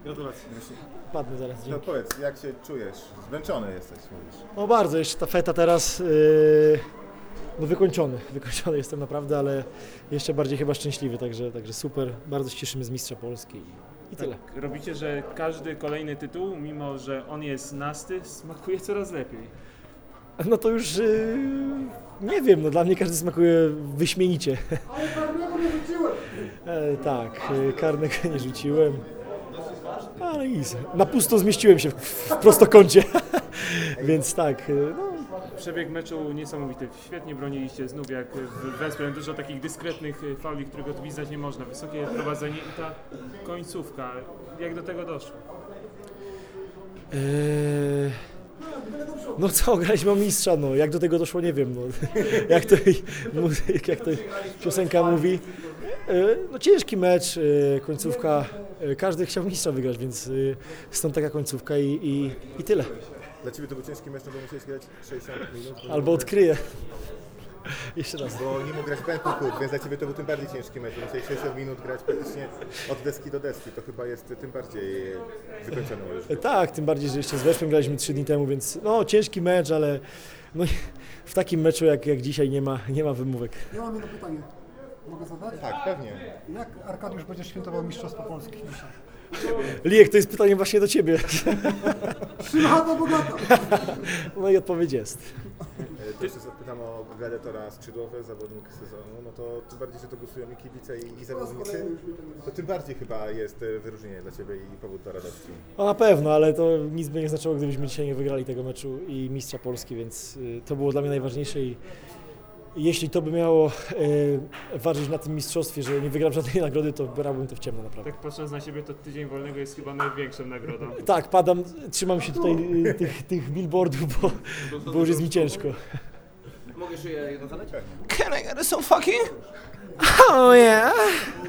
Gratulacje. Padnę zaraz. No Dzięki. powiedz, jak się czujesz? Zmęczony jesteś, mówisz. No bardzo, jeszcze ta feta teraz, no wykończony jestem naprawdę, ale jeszcze bardziej chyba szczęśliwy, także super, bardzo się cieszymy z mistrza Polski i tyle. Tak, robicie, że każdy kolejny tytuł, mimo że on jest nasty, smakuje coraz lepiej. No to już nie wiem, no dla mnie każdy smakuje wyśmienicie. Ale karnego nie rzuciłem! Tak, karnego nie rzuciłem, ale nic, na pusto zmieściłem się w prostokącie, więc tak, no. Przebieg meczu niesamowity. Świetnie broniliście znów jak w Wesprem. Dużo takich dyskretnych fauli, których odwizdać nie można. Wysokie prowadzenie i ta końcówka. Jak do tego doszło? No co, graliśmy o mistrza, no jak do tego doszło nie wiem, no. jak to piosenka mówi. No ciężki mecz, końcówka, każdy chciał mistrza wygrać, więc stąd taka końcówka i tyle. Dla Ciebie to był ciężki mecz, no bo musiałeś grać 60 minut. Albo odkryję. Jeszcze raz. Bo nie mógł grać Bentancur, więc dla Ciebie to był tym bardziej ciężki mecz, bo musiałeś 60 minut grać praktycznie od deski do deski. To chyba jest tym bardziej wykończony już. Tak, tym bardziej, że jeszcze z Weszprem graliśmy 3 dni temu, więc no ciężki mecz, ale no, w takim meczu jak dzisiaj nie ma wymówek. Ja mam jedno pytanie. Mogę zadać? Tak, pewnie. Jak Arkadiusz będzie świętował Mistrzostwo Polski dzisiaj? Lijek, to jest pytanie właśnie do Ciebie. Szymata bogata! No i odpowiedź jest. To jeszcze zapytam o gladiatora skrzydłowy, zawodnik sezonu, no to tym bardziej, że to głosują i kibice i zawodnicy, to tym bardziej chyba jest wyróżnienie dla Ciebie i powód do radości. No na pewno, ale to nic by nie znaczyło, gdybyśmy dzisiaj nie wygrali tego meczu i mistrza Polski, więc to było dla mnie najważniejsze i jeśli to by miało ważyć na tym mistrzostwie, że nie wygram żadnej nagrody, to brałbym to w ciemno naprawdę. Tak patrząc na siebie, to tydzień wolnego jest chyba największą nagrodą. Tak, trzymam się tutaj tych billboardów, bo już jest mi ciężko. Mogę jeszcze jedno zadać? Can I get some fucking? Oh yeah.